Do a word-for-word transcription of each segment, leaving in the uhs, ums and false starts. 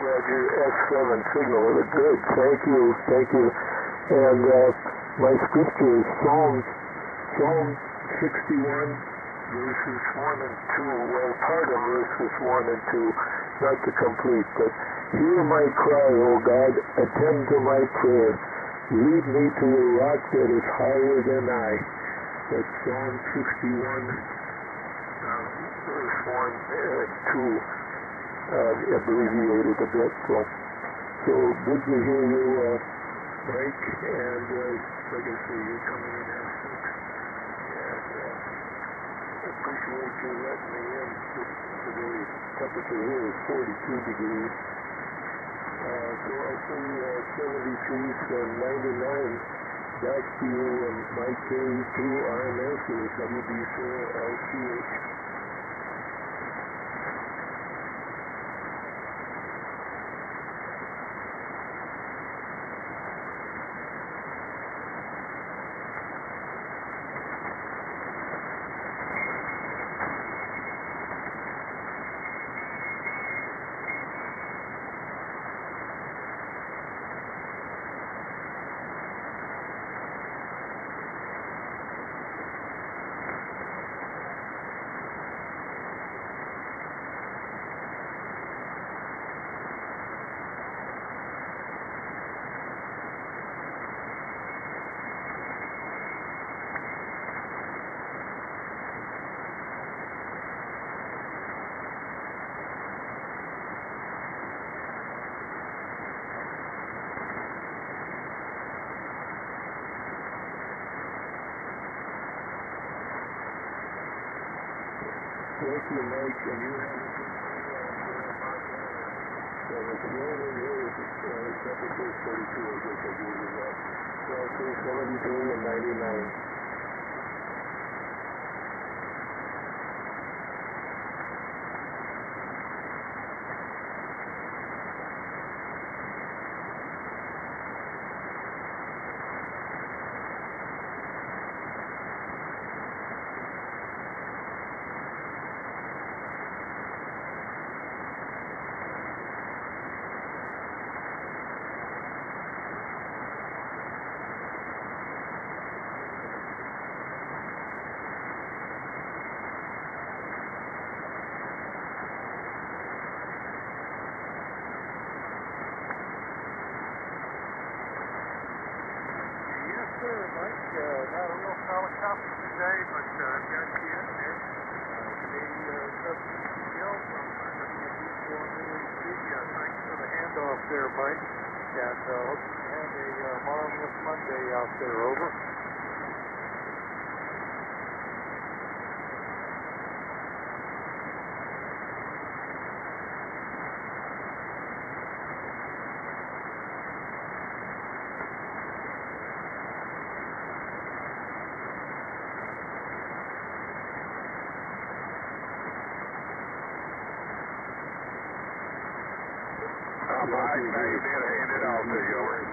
Roger, S seven signal. Good, thank you, thank you. And uh, my scripture is Psalm, Psalm sixty-one, verses one and two. Well, part of verses one and two, not the complete, but hear my cry, O God, attend to my prayer. Lead me to a rock that is higher than I. That's Psalm sixty-one, uh, verse one and two, uh, abbreviated a bit. So, so good to hear you, uh, Mike, and uh, like I say, you're coming in here, folks, and uh, appreciate you letting me in today. Temperature here is forty-two degrees. Uh, so I see uh, seventy-three and ninety-nine. Back to you and Mike Carey through R M S or W B four L C H. Thank you, Mike, and you have a good so it's warm in here, it's uh, temperature is forty-two, I guess I gave you that. So I'll say seventy-three and ninety-nine. Mike, uh, not a real solid conference today, but uh, I've got you in there. Uh, the uh, Gill from uh, W B four New League Media. Thanks for the handoff there, Mike. And uh, hope you have a uh, marvelous Monday out there. Over. Mike, now you did hand it off to you, over.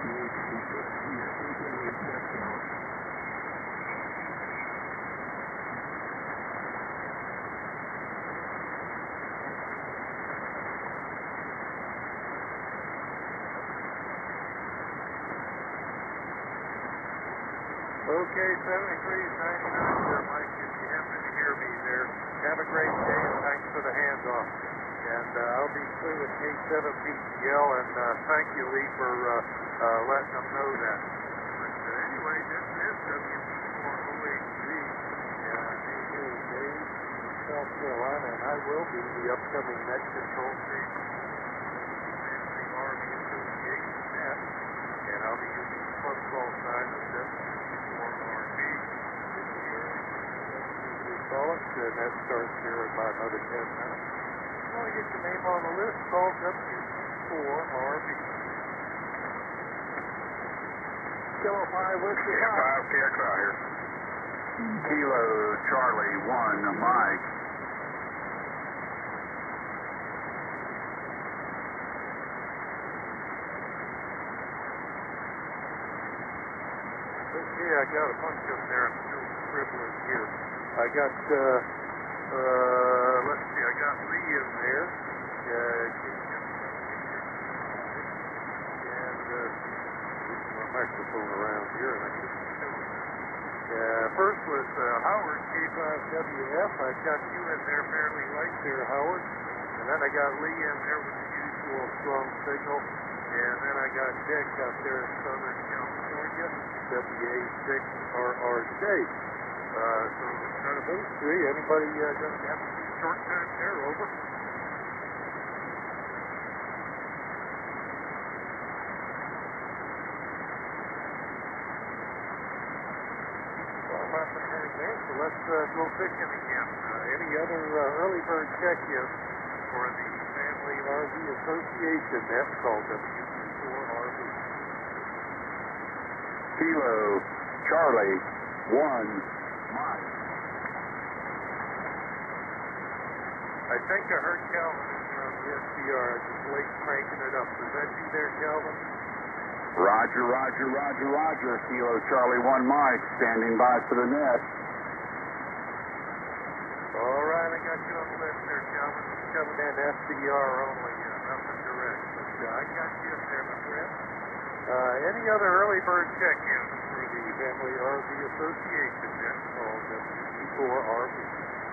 Okay, seventy-three, ninety-nine there, Mike, if you happen to hear me there. Have a great day, and thanks for the handoff. And uh, I'll be through with K seven P T L, and uh, thank you, Lee, for uh, uh, letting them know that. But uh, anyway, this is W B four O H Z. Uh, being here with Dave from South Carolina, and I will be the upcoming net control station and the R V Association net. And I'll be using the club call sign of W B four R V. Call it, and that starts here in about another ten minutes. If you want to get your name on the list, call W B four R V. Kilo five, Whiskey Yeah, five K X I here. Kilo Charlie one, Mike. Okay, I got a bunch of them there. I'm still scribbling here. I got, uh, uh, let's see, I got Lee in there. Uh, microphone around here, and I couldn't show it. Uh, first was uh, Howard, K five W F. I got you in there fairly light there, Howard. And then I got Lee in there with the usual strong signal. And then I got Dick up there in Southern California, W A six R R J. Uh, so out of those three, anybody uh, going to have a short time there? Over. There, so let's uh, go fishing again. Uh, any other uh, early bird check-in for the Family R V Association? That's called W E four R V. Kilo Charlie one Mike. I think I heard Calvin on the S D R just late cranking it up. Is that you there, Calvin? Roger, Roger, Roger, Roger. Kilo Charlie one Mike standing by for the net. All right, I got you on the list there, Calvin. Coming in S D R only, uh, nothing direct. But uh, I got you in there, my friend. Uh, any other early bird check-ins for the Family R V Association? That's called W E four R V.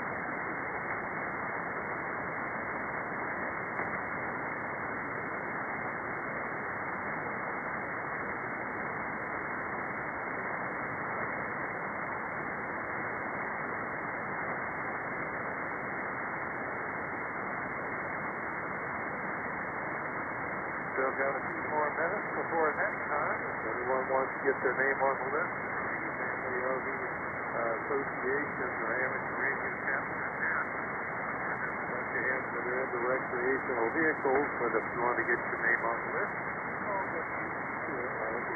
Still got a few more minutes before next time. If anyone wants to get their name on the list for the Family R V uh, Association or Amateur Radio Chapter ten, there's a bunch of hands that are into recreational vehicles, but if you want to get your name on the list, call W E four R V.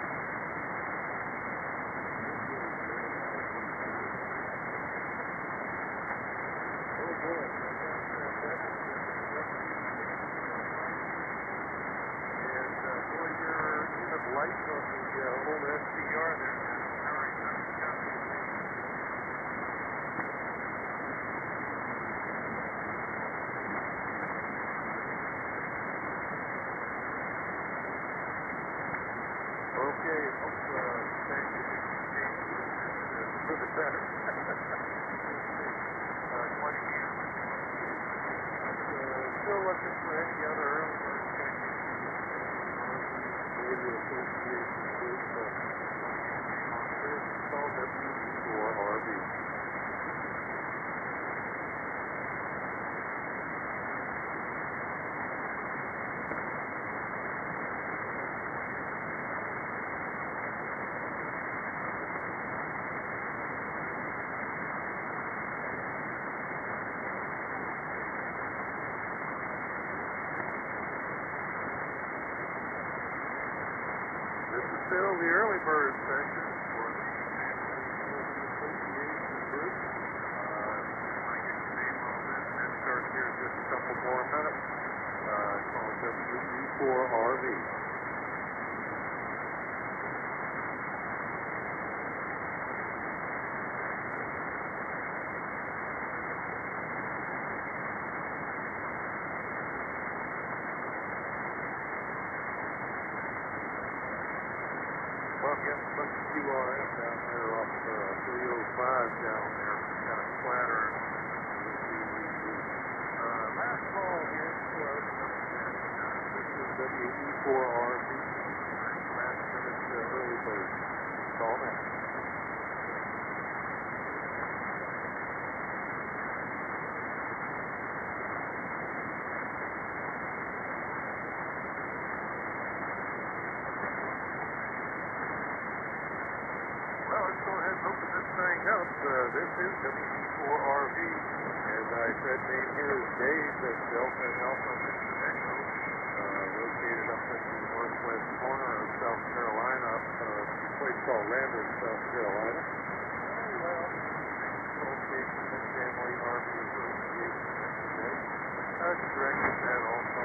Oh boy. Light on the uh, old S D R there. Okay, hope uh, thank you for the better. uh, twenty years. Uh, still looking for any other early bird check-in. Radio Association group, uh, it's called W E four R V. Still the early bird session for the Family Association group. Uh, if you want to get your name on this, that starts here in just a couple more minutes. Uh, called W E four R V. Well, again, look at Q R M down there off uh, three oh five down there, kind of flatter. Uh, last call here for us. This is W E four R V. Last minute uh, early bird. Call now. Let's go ahead and open this thing up. Uh, this is W E four R V. As I said, name here is Dave at Delta Alpha Victor Echo, uh, located up in the northwest corner of South Carolina, uh, a place called Landon, South Carolina. Oh, well, location of the Family R V Association today. I was directed that also.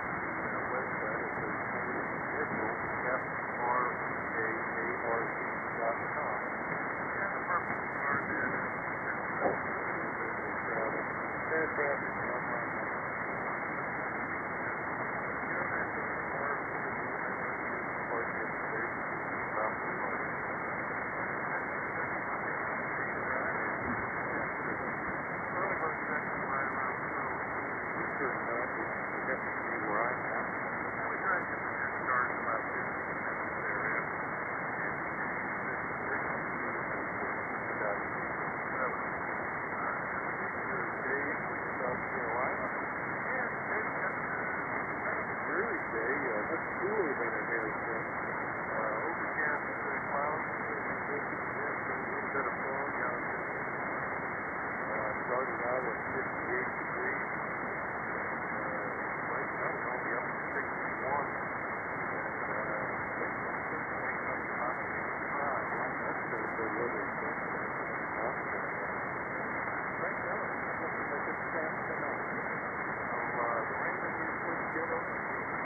F R A A R C. aircraft is not my money. You know, there's some more of the part yesterday about the money. Early bird session right around twelve. We turned out to have to see where I'm at. And we tried to get the jet started about fifteen minutes thereafter. And he said, about seven. Dave, South Carolina. And Dave got kind of a dreary day, uh, much cooler than it has been. Uh, overcast uh, clouds, uh, conditions, and a little bit of fog out there. Uh, started out at fifty-eight degrees. Uh, right now we're only up to sixty-one. And, uh, things up to about sixty-five. That's the, the weather. Right now, it's looking like it's fast enough. So, uh, the rain that we're supposed to get over,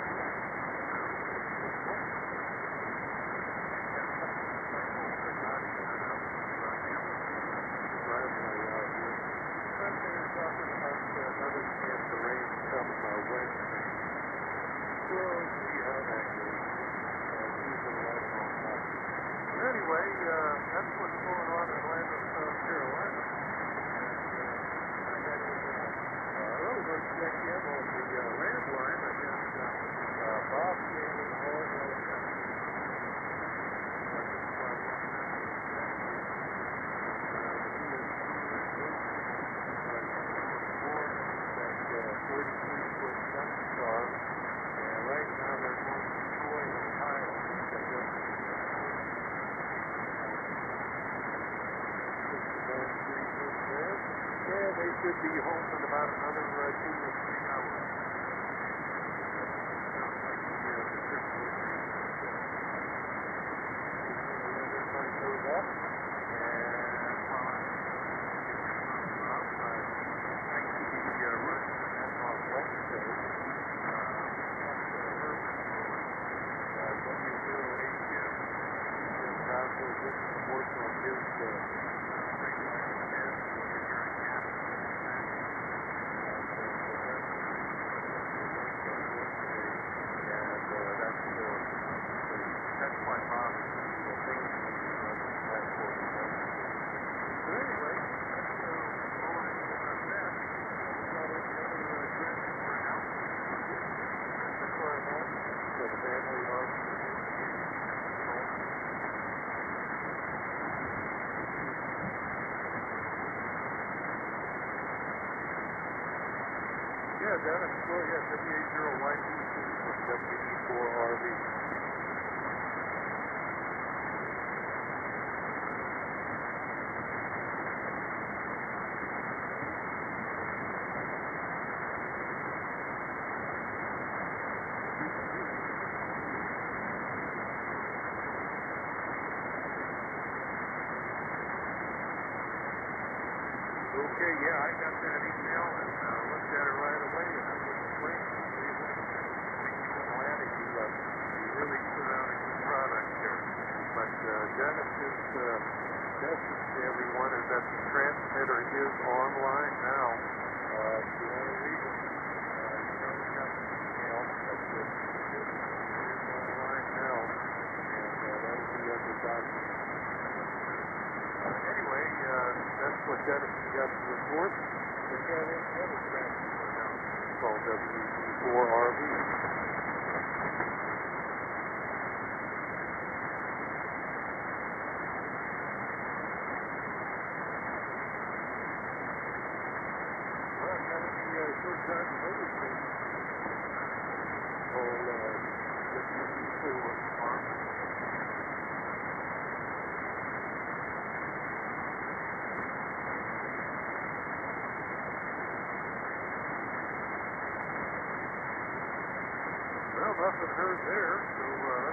driveway out here. But they're talking about uh, another chance of rain coming our way. We'll see how that goes. Uh, usually right on top. But anyway, uh, that's what's going on in Atlanta, South Carolina. Early bird check in on the uh, landline. I got uh, uh, Bob standing hard on the forty-three foot Sunny Star, and right now they're going to Troy, Ohio. Yeah, they should be home in about another uh, two or three hours. Sounds like the, uh, the trip will be. Everybody goes up, and while I'm getting this up, uh, thanks to the uh, Russian and on Wednesday, uh, that's uh, Herman Road, uh, W zero eight M, just out there doing some work on his uh, that's why Bob is the thing that for the But anyway, that's uh, all I can about that. Got any other uh, directions for announcements? That's where I'm at. The family of Yeah, Dennis, go ahead. W eight zero Y P from W E four R V. Okay, yeah, I got that email and uh, looked at it right away, and it looks great. What do you think? I think you Atlanta, you, uh, you really put out a good product there. But uh, Dennis's uh, message to everyone is that the transmitter is online now. Uh, if you want to read it, uh, you know we got the email, but uh, it is online now, and uh, that'll be under document. Anyway, uh, that's what Dennis got to report. They got any other transfer announcements called W E four R V. Well, I've got any uh, short time notice thing. Oh, uh, W E four R V. Well, nothing heard there, so uh,